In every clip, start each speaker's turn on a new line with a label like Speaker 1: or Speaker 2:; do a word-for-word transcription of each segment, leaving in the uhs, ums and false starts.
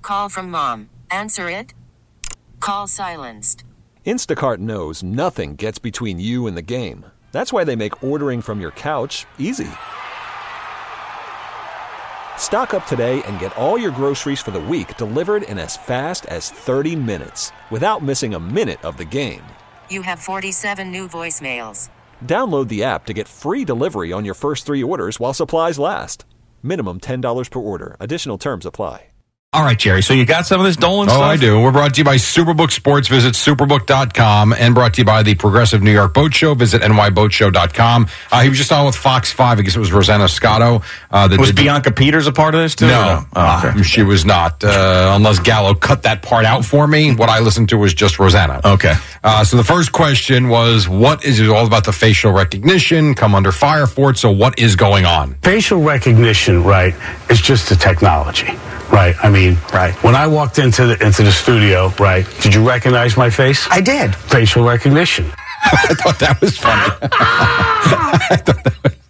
Speaker 1: Call from mom. Answer it. Call silenced.
Speaker 2: Instacart knows nothing gets between you and the game. That's why they make ordering from your couch easy. Stock up today and get all your groceries for the week delivered in as fast as thirty minutes without missing a minute of the game.
Speaker 1: You have forty-seven new voicemails.
Speaker 2: Download the app to get free delivery on your first three orders while supplies last. Minimum ten dollars per order. Additional terms apply.
Speaker 3: All right, Jerry, so you got some of this Dolan
Speaker 4: oh,
Speaker 3: stuff?
Speaker 4: Oh, I do. We're brought to you by Superbook Sports. Visit superbook dot com, and brought to you by the Progressive New York Boat Show. Visit n y boat show dot com. Uh, he was just on with Fox five. I guess it was Rosanna Scotto. Uh,
Speaker 3: was Bianca Peters a part of this, too?
Speaker 4: No,
Speaker 3: no? Oh, okay.
Speaker 4: She was not, uh, unless Gallo cut that part out for me. What I listened to was just Rosanna.
Speaker 3: Okay.
Speaker 4: Uh, so the first question was, what is it all about the facial recognition? Come under fire for it. So what is going on?
Speaker 5: Facial recognition, right, is just a technology. Right. I mean,
Speaker 3: right.
Speaker 5: When I walked into the into the studio, right, did you recognize my face?
Speaker 6: I did.
Speaker 5: Facial recognition.
Speaker 4: I thought that was funny. I thought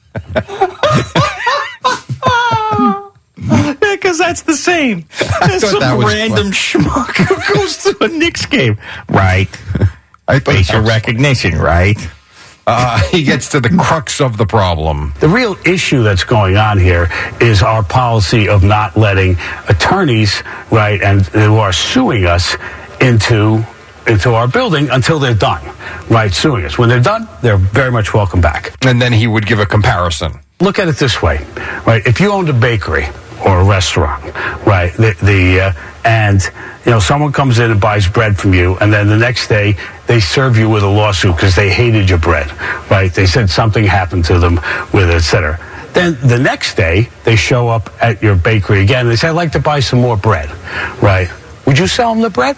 Speaker 3: that was... yeah, because that's the same. That's some
Speaker 4: that
Speaker 3: random schmuck who goes to a Knicks game. Right.
Speaker 4: I
Speaker 3: Facial recognition, funny. Right.
Speaker 4: Uh, he gets to the crux of the problem.
Speaker 5: The real issue that's going on here is our policy of not letting attorneys, right, and who are suing us into into our building until they're done, right, suing us. When they're done, they're very much welcome back.
Speaker 4: And then he would give a comparison.
Speaker 5: Look at it this way, right? If you owned a bakery or a restaurant, right, the, the uh, and you know someone comes in and buys bread from you, and then the next day they serve you with a lawsuit because they hated your bread, right? They said something happened to them with it, et cetera. Then the next day they show up at your bakery again and they say, I'd like to buy some more bread, right? Would you sell them the bread?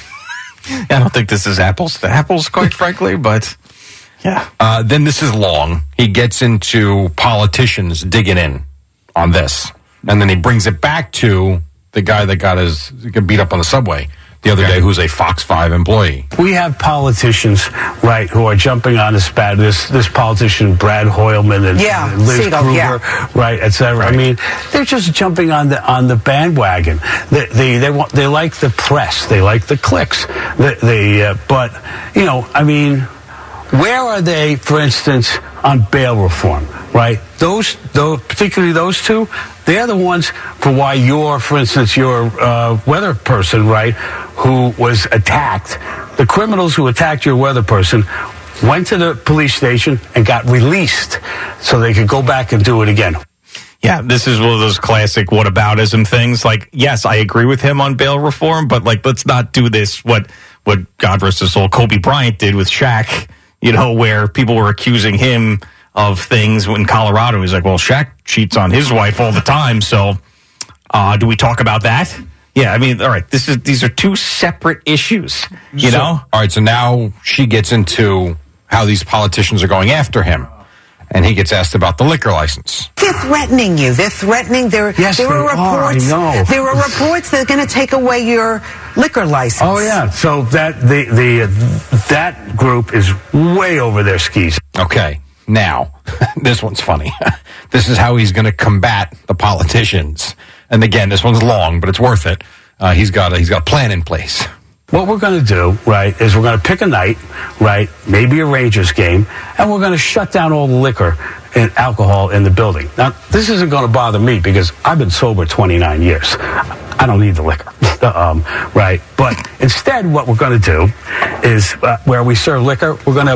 Speaker 3: I don't think this is apples to apples, quite frankly, but yeah.
Speaker 4: Uh, then this is long. He gets into politicians digging in on this. And then he brings it back to the guy that got his got beat up on the subway the other okay. day, who's a Fox five employee.
Speaker 5: We have politicians, right, who are jumping on this bad, this this politician, Brad Hoylman and,
Speaker 6: yeah,
Speaker 5: and Liz
Speaker 6: Siegel,
Speaker 5: Kruger,
Speaker 6: yeah.
Speaker 5: right, et cetera. Right. I mean, they're just jumping on the on the bandwagon. They they they, want, they like the press. They like the clicks. They, they uh, but, you know, I mean, where are they, for instance, on bail reform, right? Those, those, particularly those two, they're the ones for why you're, for instance, your uh, weather person, right, who was attacked. The criminals who attacked your weather person went to the police station and got released so they could go back and do it again.
Speaker 3: Yeah, this is one of those classic whataboutism things. Like, yes, I agree with him on bail reform, but, like, let's not do this, what, what God rest his soul, Kobe Bryant did with Shaq, you know, where people were accusing him of things in Colorado. He's like, well, Shaq cheats on his wife all the time, so uh, do we talk about that? Yeah, I mean, all right, this is these are two separate issues, you
Speaker 4: so,
Speaker 3: know?
Speaker 4: All right, so now she gets into how these politicians are going after him, and he gets asked about the liquor license.
Speaker 6: They're threatening you. They're threatening. There,
Speaker 5: yes,
Speaker 6: there
Speaker 5: they
Speaker 6: are reports.
Speaker 5: Are, I know.
Speaker 6: There are reports they're going to take away your liquor license.
Speaker 5: Oh yeah, so that the the uh, that group is way over their skis.
Speaker 4: Okay, now this one's funny. This is how he's going to combat the politicians. And again, this one's long, but it's worth it. Uh, he's got a, he's got a plan in place.
Speaker 5: What we're going to do, right, is we're going to pick a night, right, maybe a Rangers game, and we're going to shut down all the liquor and alcohol in the building. Now, this isn't going to bother me because I've been sober twenty-nine years. I don't need the liquor, um, right? But instead, what we're going to do is uh, where we serve liquor, we're going to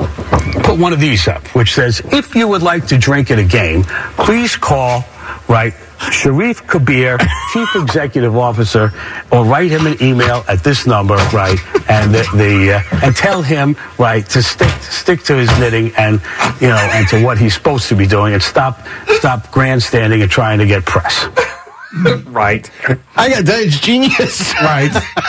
Speaker 5: put one of these up, which says, if you would like to drink at a game, please call, right, Sharif Kabir, Chief Executive Officer, or write him an email at this number, right, and the, the uh, and tell him, right, to stick stick to his knitting and, you know, and to what he's supposed to be doing and stop stop grandstanding and trying to get press.
Speaker 3: Right.
Speaker 4: I got that. It's genius.
Speaker 3: Right.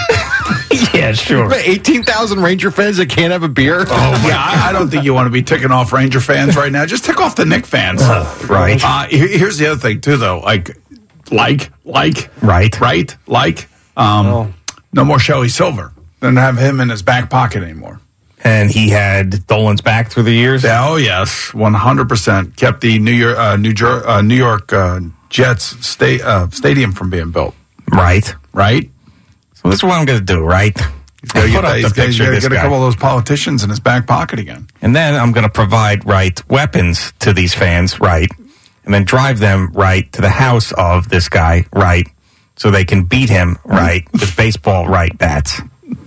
Speaker 3: Yeah, sure.
Speaker 4: eighteen thousand Ranger fans that can't have a beer.
Speaker 7: Oh, yeah, I, I don't think you want to be ticking off Ranger fans right now. Just tick off the Knick fans.
Speaker 3: Uh, right.
Speaker 7: Uh, here, here's the other thing, too, though. Like, like, like.
Speaker 3: Right.
Speaker 7: Right, like. Um, oh. No more Shelly Silver. Don't have him in his back pocket anymore.
Speaker 3: And he had Dolan's back through the years?
Speaker 7: Yeah, oh, yes, one hundred percent. Kept the New York, uh, New, Jer- uh, New York uh, Jets sta- uh, stadium from being built.
Speaker 3: Right.
Speaker 7: right?
Speaker 3: So this is what I'm going to do, right?
Speaker 7: He's got to
Speaker 3: Put
Speaker 7: get,
Speaker 3: up
Speaker 7: that-
Speaker 3: the
Speaker 7: he's gotta- he's
Speaker 3: picture of
Speaker 7: gotta
Speaker 3: this
Speaker 7: get a
Speaker 3: guy.
Speaker 7: couple of those politicians in his back pocket again.
Speaker 3: And then I'm going to provide, right, weapons to these fans, right, and then drive them, right, to the house of this guy, right, so they can beat him, right, with baseball, right, bats.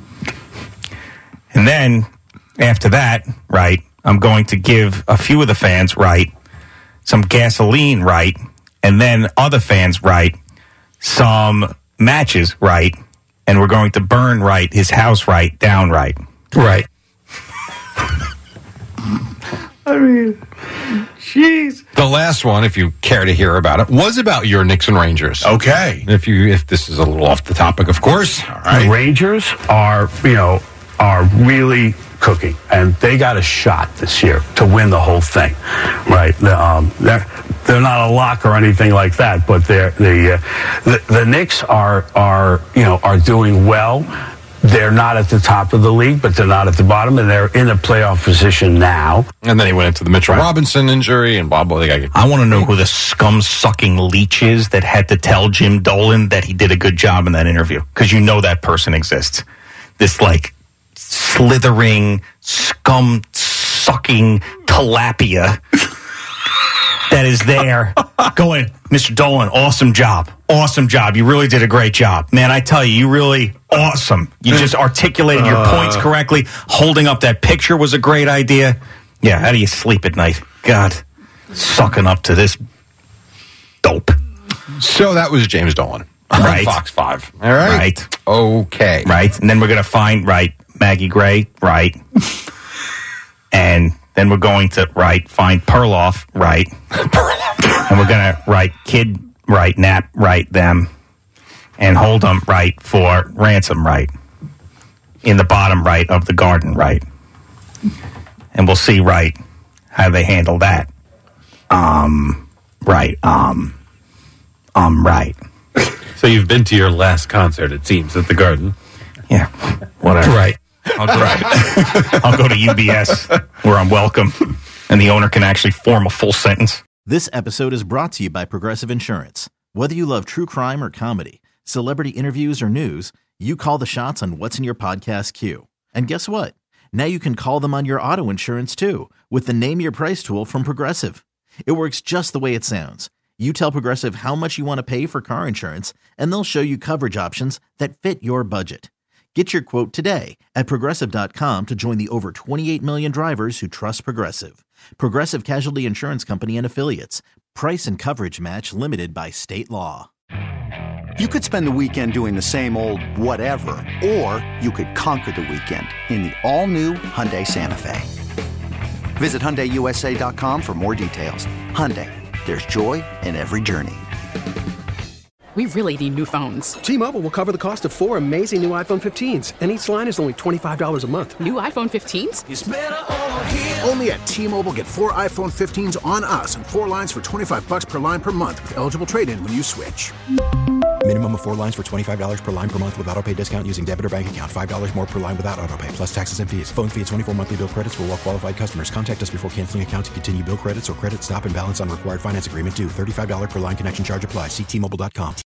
Speaker 3: And then, after that, right, I'm going to give a few of the fans, right, some gasoline, right, and then other fans, right, some matches, right, and we're going to burn, right, his house, right, down, right.
Speaker 4: Right.
Speaker 3: I mean, jeez.
Speaker 4: The last one, if you care to hear about it, was about your Knicks and Rangers.
Speaker 7: Okay.
Speaker 4: If you, if this is a little off the topic, of course. All
Speaker 5: The Rangers are, you know, are really cooking, and they got a shot this year to win the whole thing, right? The, um, they're they're not a lock or anything like that, but they're the uh, the, the Knicks are are you know are doing well. They're not at the top of the league, but they're not at the bottom, and they're in a playoff position now.
Speaker 4: And then he went into the Mitchell Robinson injury and blah, blah, blah.
Speaker 3: I want to know who the scum-sucking leech is that had to tell Jim Dolan that he did a good job in that interview. Because you know that person exists. This, like, slithering, scum-sucking tilapia that is there going, Mister Dolan, awesome job. Awesome job. You really did a great job. Man, I tell you, you really awesome. You just articulated your
Speaker 7: Uh.
Speaker 3: points correctly. Holding up that picture was a great idea. Yeah, how do you sleep at night? God, sucking up to this dope.
Speaker 4: So that was James Dolan.
Speaker 3: Right.
Speaker 4: Fox five. All right.
Speaker 3: Right.
Speaker 4: Okay.
Speaker 3: Right. And then we're going to find, right, Maggie Gray, right. And then we're going to, right, find Perloff, right. And we're going to, right, Kid, right, Nap, right, them, and hold them, right, for ransom, right, in the bottom right of the garden, right. And we'll see, right, how they handle that. Um, right, um, um, right.
Speaker 8: So you've been to your last concert, it seems, at the Garden.
Speaker 3: Yeah, whatever.
Speaker 4: Right.
Speaker 3: I'll go, I'll go to U B S where I'm welcome and the owner can actually form a full sentence.
Speaker 9: This episode is brought to you by Progressive Insurance. Whether you love true crime or comedy, celebrity interviews or news, you call the shots on what's in your podcast queue. And guess what? Now you can call them on your auto insurance too with the Name Your Price tool from Progressive. It works just the way it sounds. You tell Progressive how much you want to pay for car insurance, and they'll show you coverage options that fit your budget. Get your quote today at Progressive dot com to join the over twenty-eight million drivers who trust Progressive. Progressive Casualty Insurance Company and Affiliates. Price and coverage match limited by state law.
Speaker 10: You could spend the weekend doing the same old whatever, or you could conquer the weekend in the all-new Hyundai Santa Fe. Visit Hyundai U S A dot com for more details. Hyundai, there's joy in every journey.
Speaker 11: We really need new phones.
Speaker 12: T-Mobile will cover the cost of four amazing new iPhone fifteens, and each line is only twenty-five dollars a month.
Speaker 11: New iPhone fifteens?
Speaker 13: It's better over here. Only at T-Mobile, get four iPhone fifteens on us and four lines for twenty-five bucks per line per month with eligible trade-in when you switch.
Speaker 14: Minimum of four lines for twenty-five dollars per line per month with autopay discount using debit or bank account. five dollars more per line without autopay, plus taxes and fees. Phone fee at twenty-four monthly bill credits for well-qualified customers. Contact us before canceling account to continue bill credits or credit stop and balance on required finance agreement due. thirty-five dollars per line connection charge applies. See T Mobile dot com.